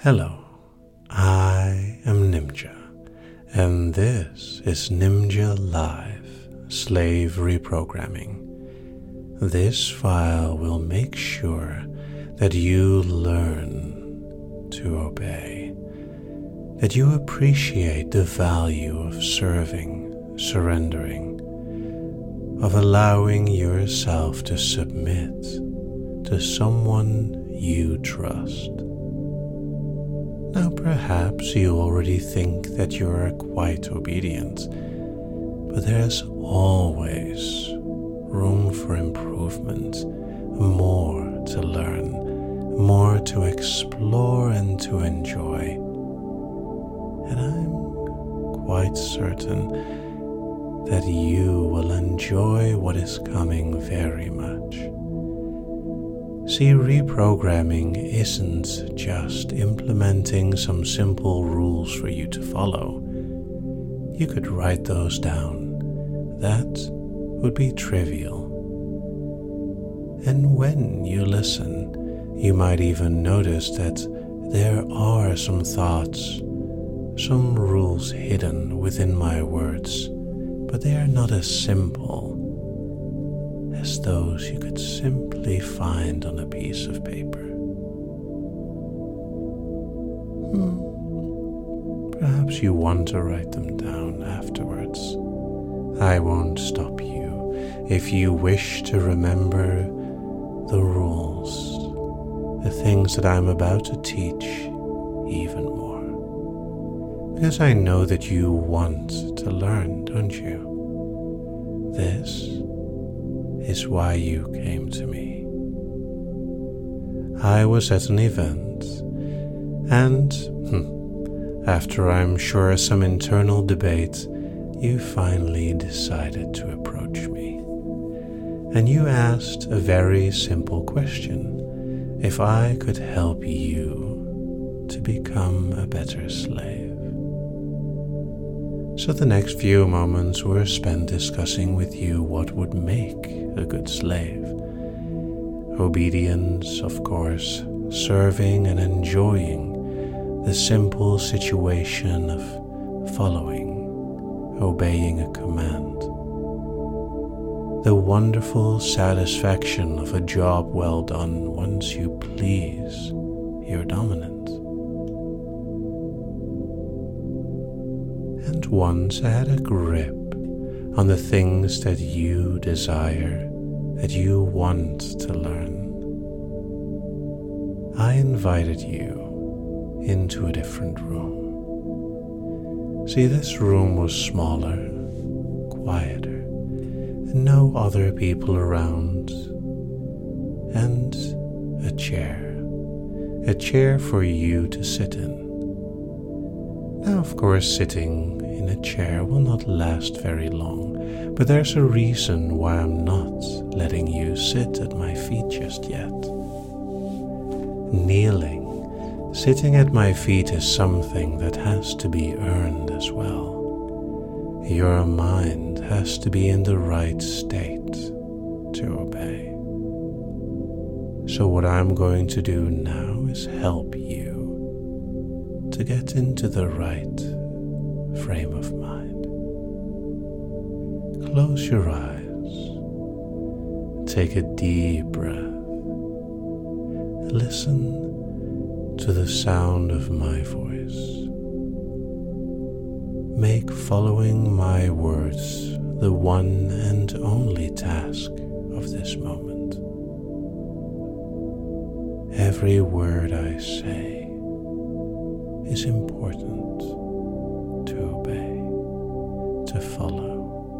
Hello, I am Nimja, and this is Nimja Live Slave Reprogramming. This file will make sure that you learn to obey, that you appreciate the value of serving, surrendering, of allowing yourself to submit to someone you trust. Now perhaps you already think that you are quite obedient, but there's always room for improvement, more to learn, more to explore and to enjoy. And I'm quite certain that you will enjoy what is coming very much. See, reprogramming isn't just implementing some simple rules for you to follow. You could write those down. That would be trivial. And when you listen, you might even notice that there are some thoughts, some rules hidden within my words, but they are not as simple as those you could simply find on a piece of paper. Perhaps you want to write them down afterwards. I won't stop you if you wish to remember the rules, the things that I'm about to teach even more. Because I know that you want to learn, don't you? This is why you came to me. I was at an event, and after I'm sure some internal debate, you finally decided to approach me. And you asked a very simple question: if I could help you to become a better slave. So the next few moments were spent discussing with you what would make a good slave. Obedience, of course, serving and enjoying the simple situation of following, obeying a command. The wonderful satisfaction of a job well done once you please your dominant. And once I had a grip on the things that you desire, that you want to learn, I invited you into a different room. See, this room was smaller, quieter, and no other people around, and a chair for you to sit in. Now, of course, sitting in a chair will not last very long, but there's a reason why I'm not letting you sit at my feet just yet. Kneeling, sitting at my feet is something that has to be earned as well. Your mind has to be in the right state to obey. So what I'm going to do now is help you to get into the right frame of mind. Close your eyes. Take a deep breath. Listen to the sound of my voice. Make following my words the one and only task of this moment. Every word I say is important to obey, to follow.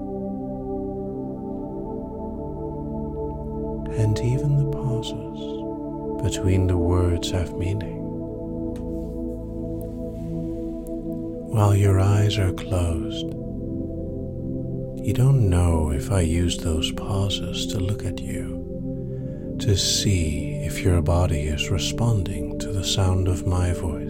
And even the pauses between the words have meaning. While your eyes are closed, you don't know if I use those pauses to look at you, to see if your body is responding to the sound of my voice.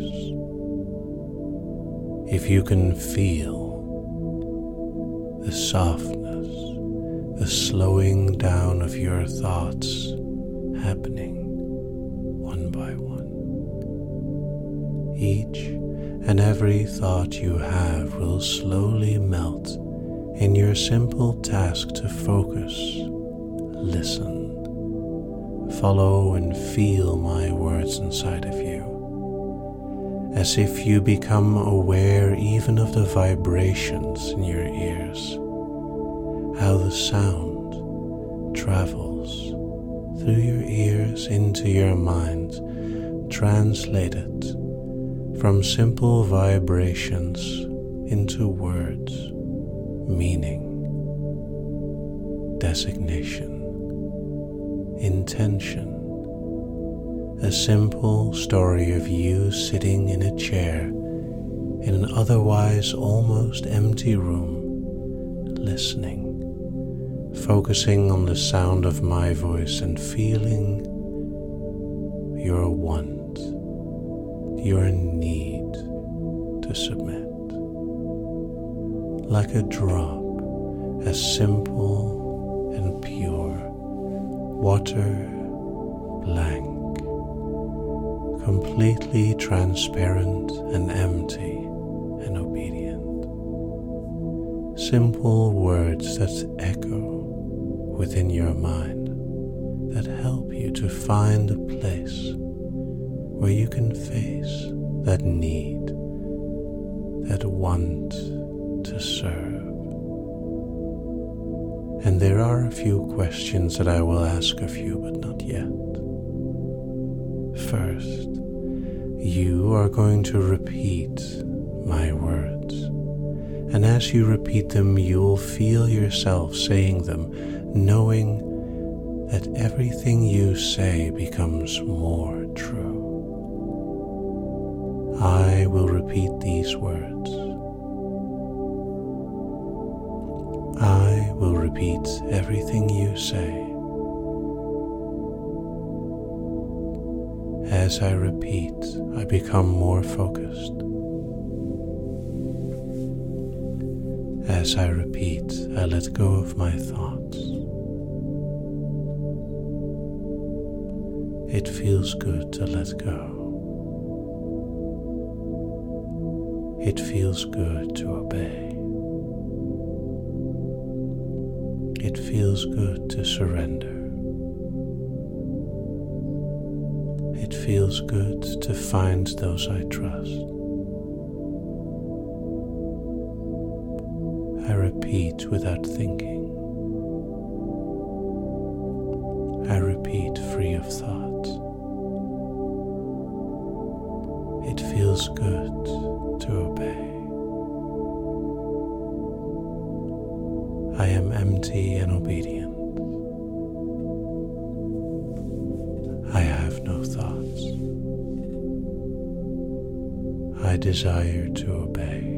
If you can feel the softness, the slowing down of your thoughts happening one by one. Each and every thought you have will slowly melt in your simple task to focus, listen, follow and feel my words inside of you, as if you become aware even of the vibrations in your ears, how the sound travels through your ears into your mind, translated from simple vibrations into words, meaning, designation, intention, a simple story of you sitting in a chair in an otherwise almost empty room, listening, focusing on the sound of my voice and feeling your want, your need to submit, like a drop, as simple and pure, water blank, completely transparent and empty and obedient. Simple words that echo within your mind, that help you to find a place where you can face that need, that want to serve. And there are a few questions that I will ask of you, but not yet. First, you are going to repeat my words, and as you repeat them, you'll feel yourself saying them, knowing that everything you say becomes more true. I will repeat these words. I will repeat everything you say. As I repeat, I become more focused. As I repeat, I let go of my thoughts. It feels good to let go. It feels good to obey. It feels good to surrender. It feels good to find those I trust. I repeat without thinking. I repeat free of thought. It feels good to obey. I am empty and obedient. I have no thoughts. I desire to obey.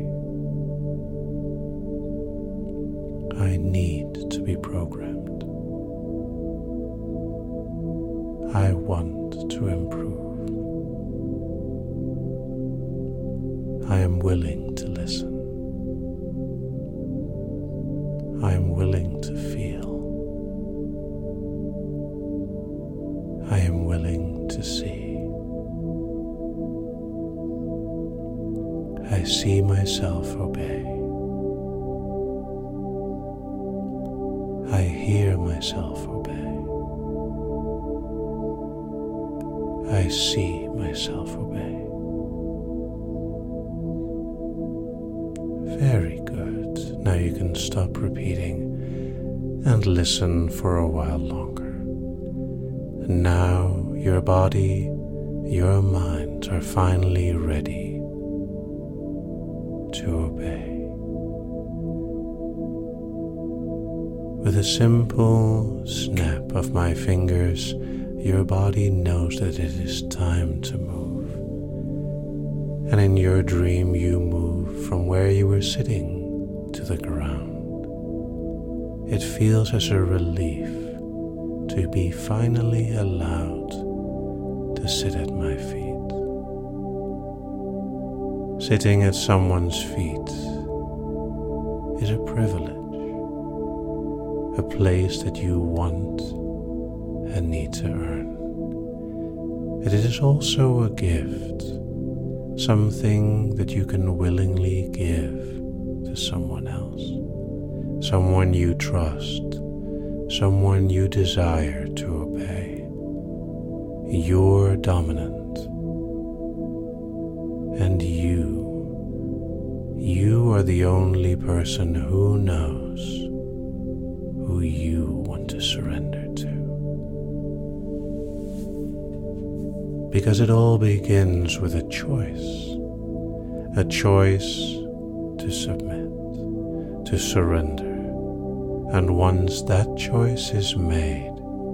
I need to be programmed. I want to improve. I am willing to listen. I am willing to feel. I am willing to see. I see myself obey. I hear myself obey. I see myself obey. Very good. Now you can stop repeating and listen for a while longer. And now your body, your mind are finally ready to obey. With a simple snap of my fingers, your body knows that it is time to move. And in your dream, you move from where you were sitting to the ground. It feels as a relief to be finally allowed to sit at my feet. Sitting at someone's feet is a privilege, a place that you want and need to earn. It is also a gift something that you can willingly give to someone else, someone you trust, someone you desire to obey. You're dominant, and you are the only person who knows who you want to surrender to. Because it all begins with a choice to submit, to surrender. And once that choice is made,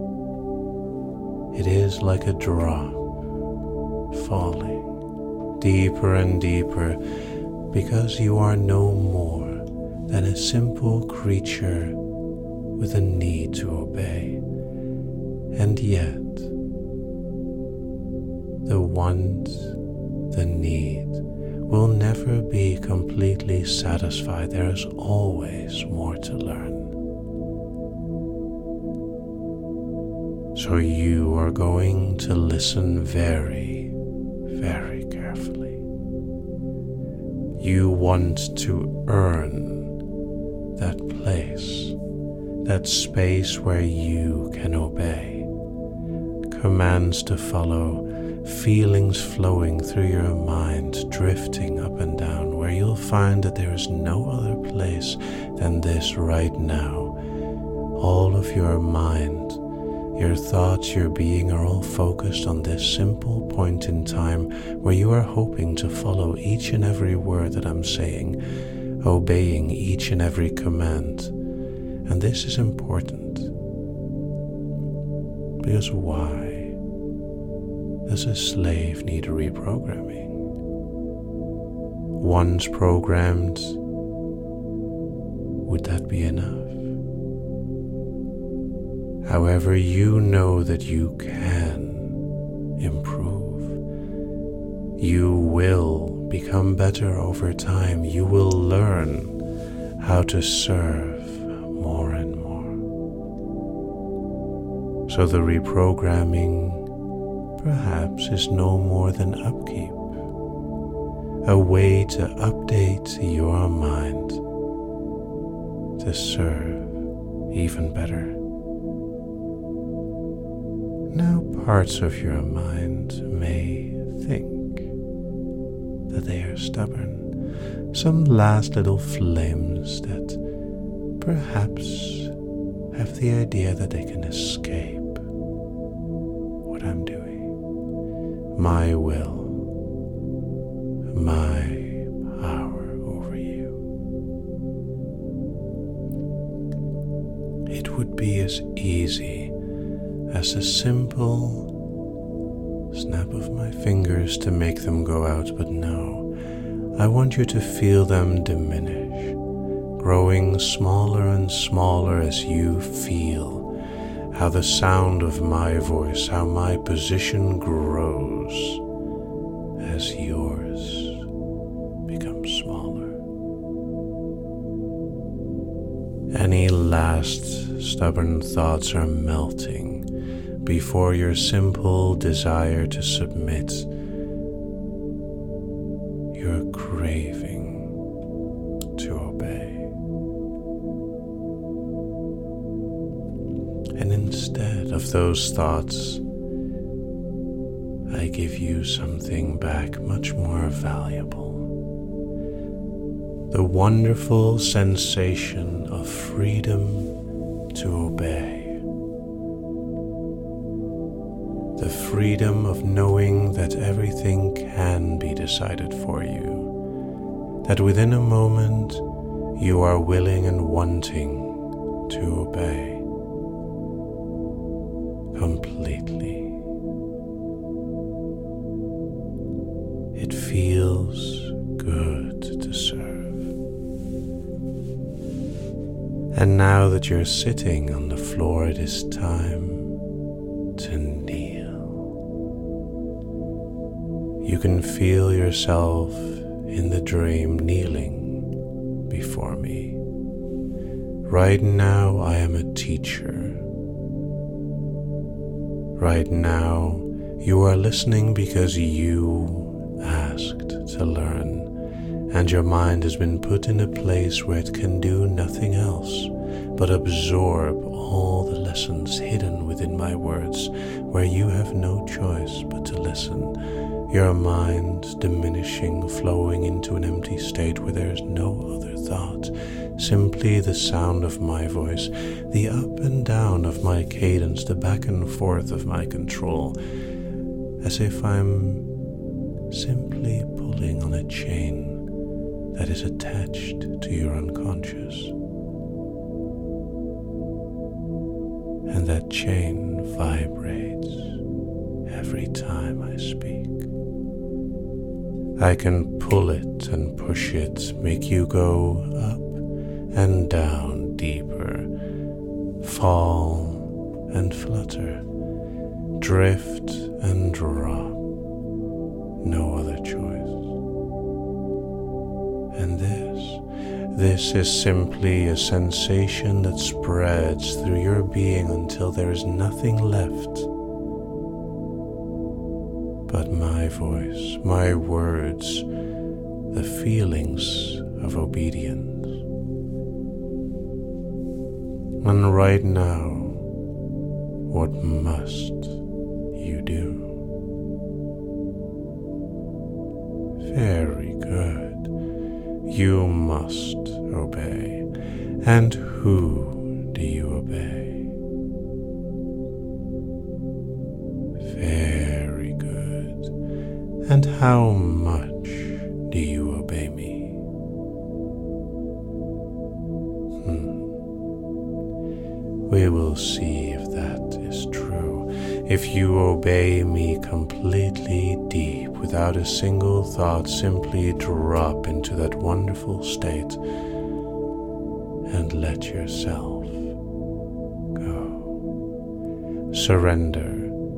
it is like a drop falling deeper and deeper, because you are no more than a simple creature with a need to obey. And yet, the want, the need, will never be completely satisfied. There is always more to learn. So you are going to listen very, very carefully. You want to earn that place, that space where you can obey, commands to follow, feelings flowing through your mind, drifting up and down, where you'll find that there is no other place than this right now. All of your mind, your thoughts, your being are all focused on this simple point in time where you are hoping to follow each and every word that I'm saying, obeying each and every command. And this is important. Because why does a slave need reprogramming? Once programmed, would that be enough? However, you know that you can improve. You will become better over time. You will learn how to serve more and more. So the reprogramming perhaps is no more than upkeep, a way to update your mind to serve even better. Now, parts of your mind may think that they are stubborn, some last little flames that perhaps have the idea that they can escape what I'm doing, my will, my power over you. It would be as easy as a simple snap of my fingers to make them go out, but no, I want you to feel them diminish, growing smaller and smaller as you feel how the sound of my voice, how my position grows as yours becomes smaller. Any last stubborn thoughts are melting before your simple desire to submit, your craving to obey. And instead of those thoughts, I give you something back much more valuable. The wonderful sensation of freedom to obey. The freedom of knowing that everything can be decided for you, that within a moment you are willing and wanting to obey completely. It feels good to serve. And now that you're sitting on the floor, it is time to kneel. You can feel yourself in the dream kneeling before me. Right now I am a teacher. Right now you are listening because you asked to learn, and your mind has been put in a place where it can do nothing else but absorb all the lessons hidden within my words, where you have no choice but to listen, your mind diminishing, flowing into an empty state where there is no other thought, simply the sound of my voice, the up and down of my cadence, the back and forth of my control, as if I'm simply pulling on a chain that is attached to your unconscious. And that chain vibrates every time I speak. I can pull it and push it, make you go up and down deeper, fall and flutter, drift and drop, no other choice. And this is simply a sensation that spreads through your being until there is nothing left but my voice, my words, the feelings of obedience. And right now, what must you do? Very good. You must obey. And who do you obey? Very good. And how much do you obey me? We will see if that is true. If you obey me completely deep, without a single thought, simply drop into that wonderful state and let yourself go. Surrender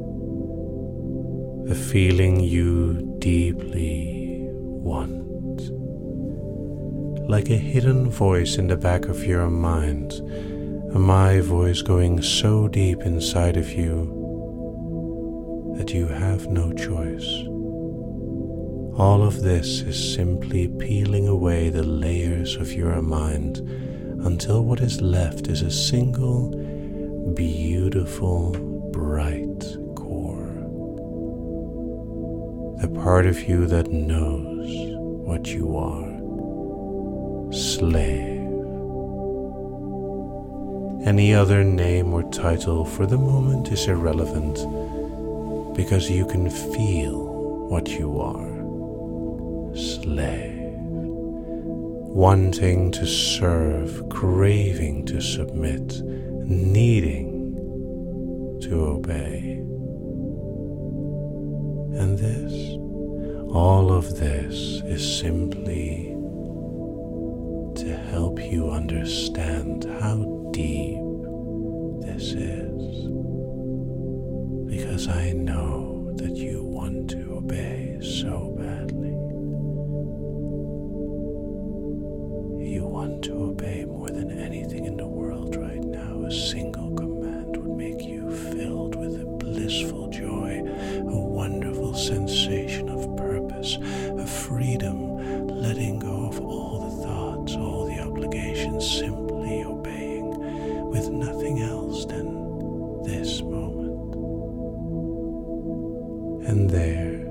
the feeling you deeply want. Like a hidden voice in the back of your mind, my voice going so deep inside of you that you have no choice. All of this is simply peeling away the layers of your mind until what is left is a single, beautiful, bright core. The part of you that knows what you are. Slave. Any other name or title for the moment is irrelevant, because you can feel what you are. Slave. Wanting to serve, craving to submit, needing to obey. And all of this is simply to help you understand how deep this is, because I know that you want to obey so badly. You want to obey more than anything in the world right now. A single command would make you filled with a blissful joy, a wonderful sensation of purpose, of freedom, letting go of all the thoughts, all the obligations, simply obeying with nothing else than this moment. And there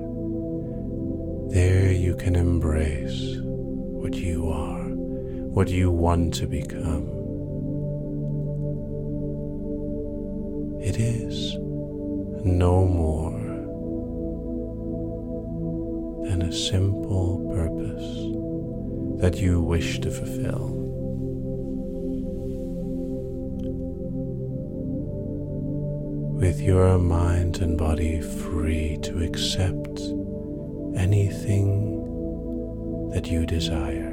you can embrace what you are, what you want to become. It is no more than a simple purpose that you wish to fulfill. With your mind and body free to accept anything that you desire.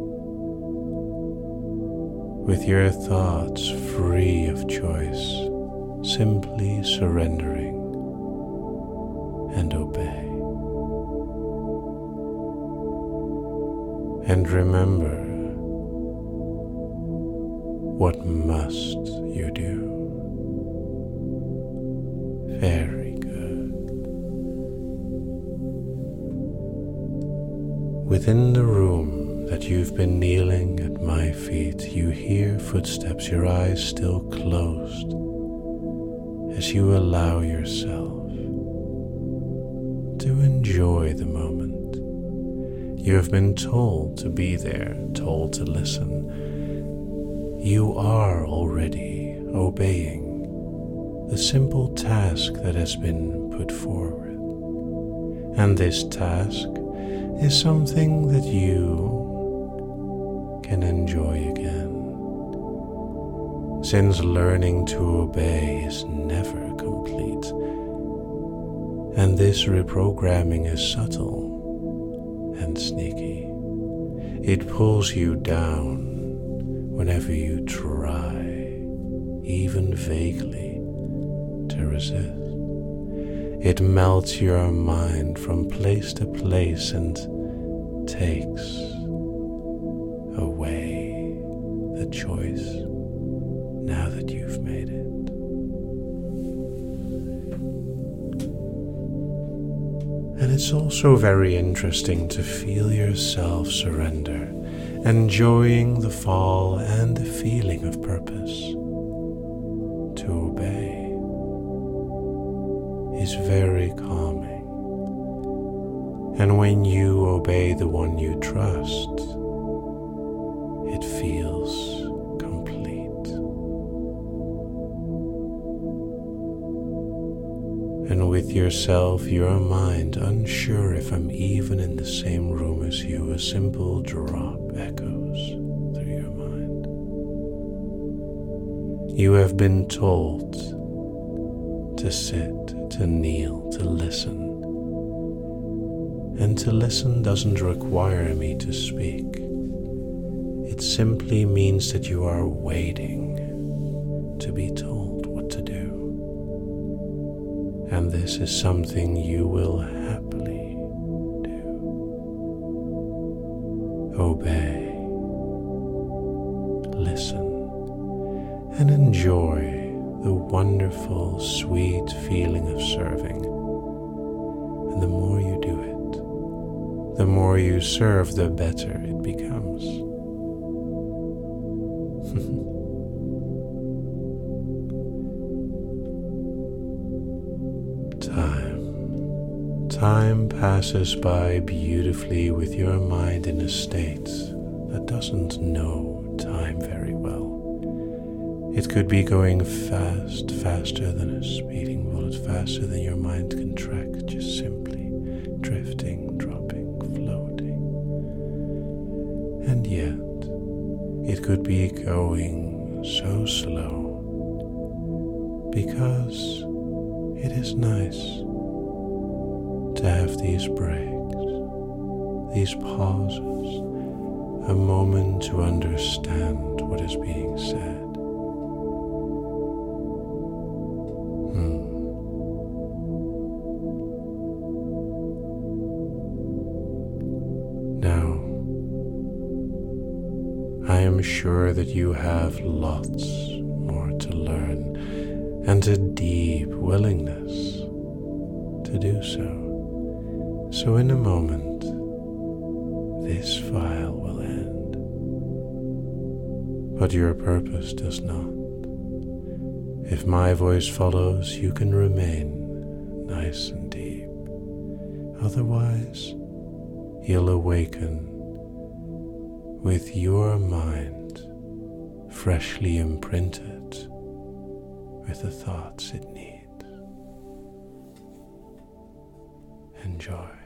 With your thoughts free of choice, simply surrendering and obey. And remember, what must you do? Very good. Within the room that you've been kneeling at my feet, you hear footsteps, your eyes still closed, as you allow yourself to enjoy the moment. You have been told to be there, told to listen. You are already obeying the simple task that has been put forward. And this task is something that you can enjoy again, since learning to obey is never complete, and this reprogramming is subtle and sneaky. It pulls you down whenever you try, even vaguely, to resist. It melts your mind from place to place and takes away the choice now that you've made it. And it's also very interesting to feel yourself surrender, enjoying the fall and the feeling of purpose. To obey is very calming, and when you obey the one you trust, it feels complete. And with yourself, your mind unsure if I'm even in the same room as you, a simple drop echoes through your mind. You have been told to sit, to kneel, to listen. And to listen doesn't require me to speak. It simply means that you are waiting to be told what to do. And this is something you will happily do. Obey, listen, and enjoy the wonderful, sweet feeling of serving. And the more you do it, the more you serve, the better it becomes. Time passes by beautifully with your mind in a state that doesn't know time very well. It could be going fast, faster than a speeding bullet, faster than your mind can track, just simply drifting, dropping, floating. And yet, it could be going so slow, because it is nice to have these breaks, these pauses, a moment to understand what is being said. Now, I am sure that you have lots more to learn and a deep willingness to do so. So in a moment, this file will end, but your purpose does not. If my voice follows, you can remain nice and deep. Otherwise, you'll awaken with your mind freshly imprinted with the thoughts it needs. Enjoy.